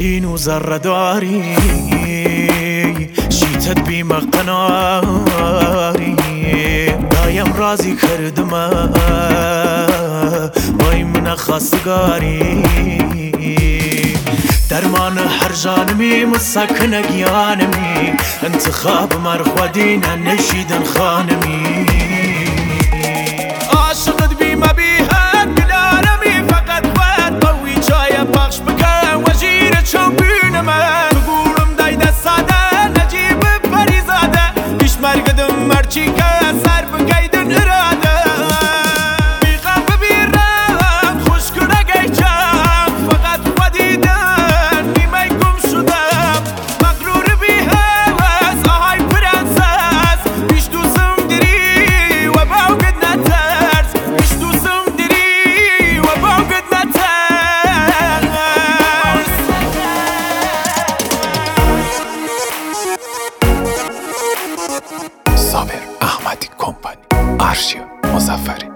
شیرین و زرداری شیتت بیمه قناری دایم رازی کردم وای من خواستگاری درمان هر جانمی مسکن گیانمی انتخاب مرخودین نشیدن خانمی عاشقت بیمه بیهد بلارمی فقط باید قوی جای بخش بکن وزیر چوبین من بگورم دایده ساده نجیب فریزاده بیش مرگدم مرچی که سر بگیدن اراده بیغم ببیرم خوش کنه گیچم فقط خودیدن نیمه گم شدم مغرور بیهوز آهای پرنسس بیش دوزم دری و باوگد نترس بیش دوزم دری و باوگد نترس صابر احمدی کمپانی آرشیو مظفری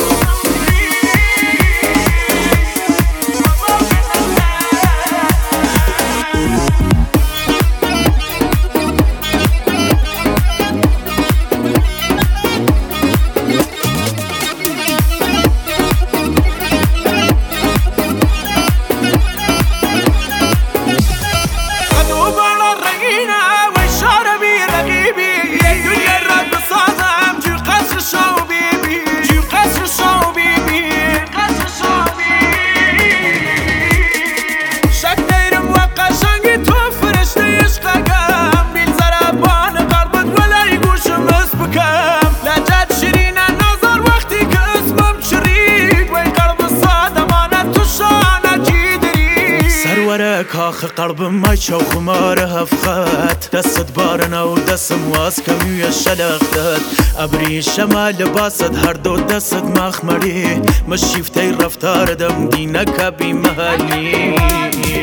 کاخ قلبم ما چو خمار هفخت دست بارنا و دستم واس کمیو شلختت ابری شمال لباست هر دو دست مخمری مشیفتی رفتار دم دینک بی محلی